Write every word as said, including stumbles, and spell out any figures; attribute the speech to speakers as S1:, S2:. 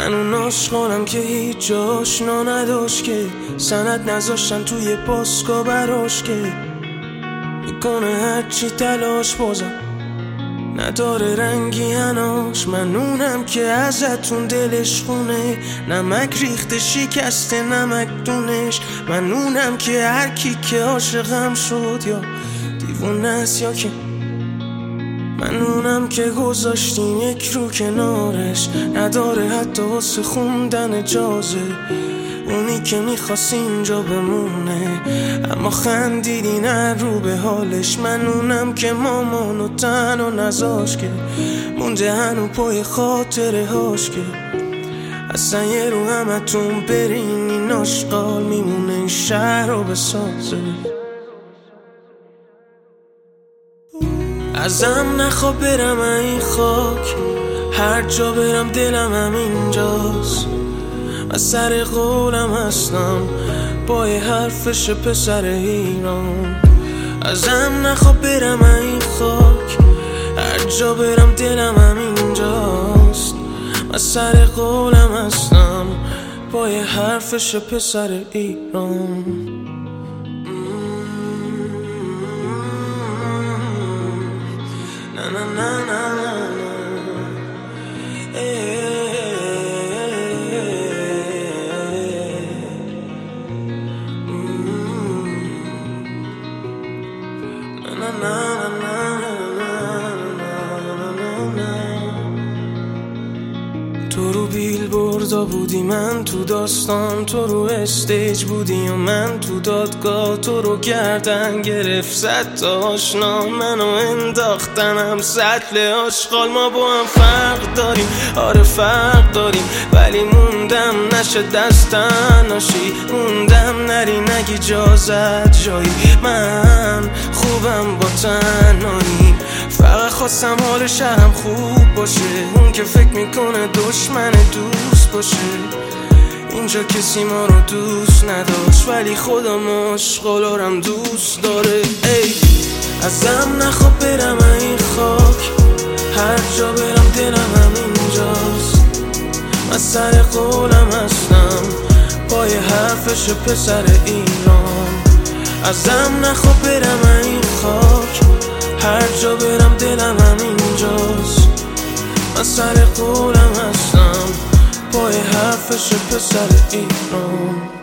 S1: من اون عاشقانم که هیچ آشنا نداشت، که سند نذاشتن توی پاسکا براش، که میکنه هرچی تلاش بازم نداره رنگی هناش. من اونم که ازتون دلش خونه، نمک ریخته شکسته نمک دونش. من اونم که هر کی که عاشقم شد یا دیوونه است یا که من اونم که گذاشتیم یک رو کنارش، نداره حتی واسه خوندن اجازه. اونی که میخواست اینجا بمونه اما خندیدی نه رو به حالش. من اونم که مامانو تنها نذاش، که مونده هنو پای خاطره هاش، که اصلا یه رو همتون برین این آشغال میمونه این شهر رو بسازه. ازم نخوا برم این خاک، هر جا برم دلم همینجاست. من سر قولم هستم با یه حرفش پسر ایران. ازم نخوا برم این خاک، هر جا برم دلم همینجاست. من سر قولم هستم با یه حرفش پسر ایران. Na na na na na na na na. تو رو بیل بردا بودی من تو داستان، تو رو استیج بودی و من تو دادگاه. تو رو گردن گرفت صد تا آشنا، منو انداختنم سطل آشغال. ما با هم فرق داریم، آره فرق داریم، ولی موندم نشه دستن ناشی. موندم نری نگی اجازت جایی، من خوبم با تنهایی. فقط خواستم حال شهرم خوب باشه، اون که فکر میکنه دشمن دوست باشه. اینجا کسی ما رو دوست نداشت، ولی خودم عاشقالارم دوست داره. ای ازم نخوا برم این خاک، هر جا برم دلم همینجاست. من سر قولم هستم با یه حرفش پسر ایران. ازم نخوا برم این خاک، هر جا برم دلم همینجاست. من سر قولم هستم با یه حرفش پسر ایران.